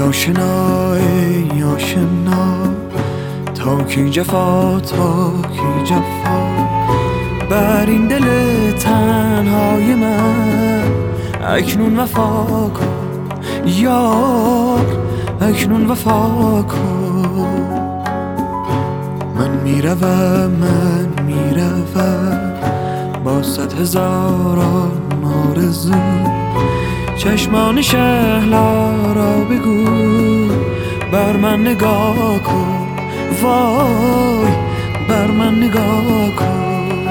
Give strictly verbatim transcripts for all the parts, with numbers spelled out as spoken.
آشنا ای آشنا، تا کی جفا تا کی جفا، بر این دل تنهای من اکنون وفا کن یار، اکنون وفا کن. من میروم من میروم با صد هزاران آرزو، چشمان شهلا را بگو بر من نگاه کن، وای بر من نگاه کن.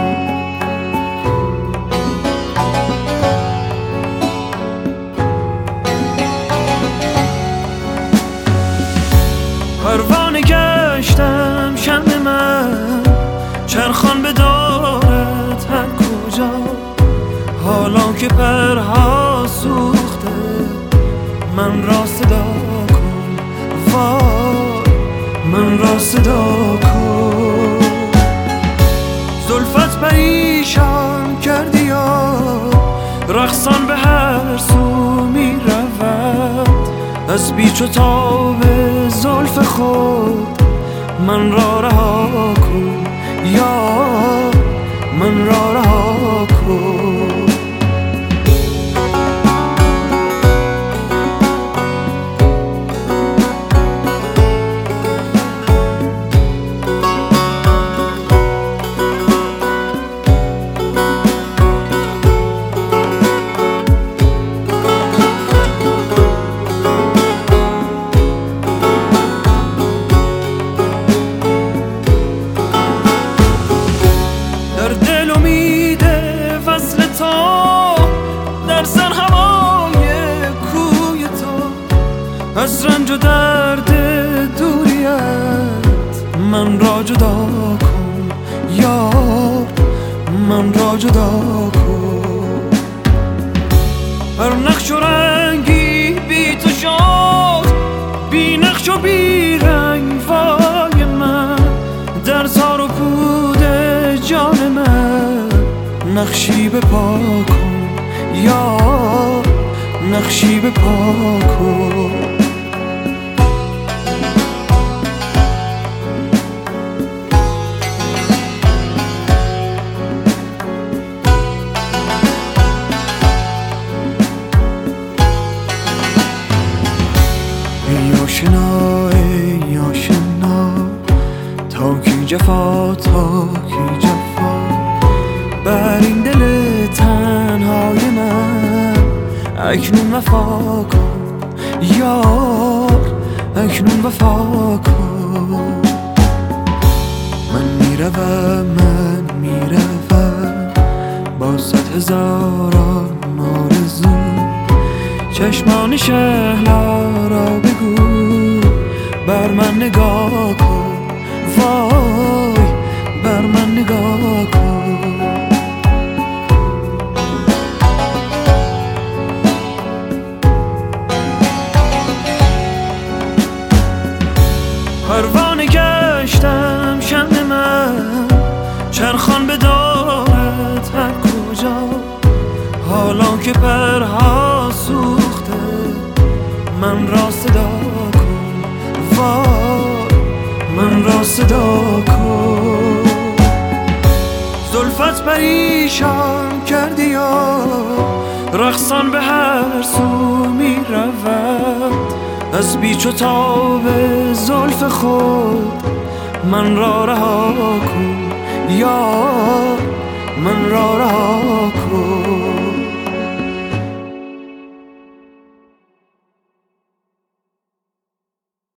پروانه گشتم شمع من، چرخان بدارد هر کجا، حالا که پرها سوخته من را صدا کن، وای من را صدا کن. زلفت پریشان کردی یا رقصان به هر سو می رود، از بیچ و تاب زلف خود من را رها کن یا من را رها کن. از رنج و درد دوریت من را جدا کن یار، من را جدا کن. هر نقش و رنگی بی تو شد، بی نقش و بی رنگ وای من، در تار و پود جان من نقشی به پا کن یار، نقشی به پا کن. ای آشنا ای آشنا، تا کی جفا تا کی جفا، بر این دل تنهای من اکنون وفا کن یار، اکنون وفا کن. من میروم من میروم با صد هزاران آرزو، چشمان شهلا را بگو بر من نگاه کن، وای بر من نگاه کن. پروانه گشتم شمع من، چرخان بدارد هر کجا، حالا که پرها سوخته من را صدا کن، وای من را صدا کن. زلفت پریشان کردی یا رقصان به هر سو می رود، از بیچ و تاب زلف خود من را رها کن یار، من را رها کن.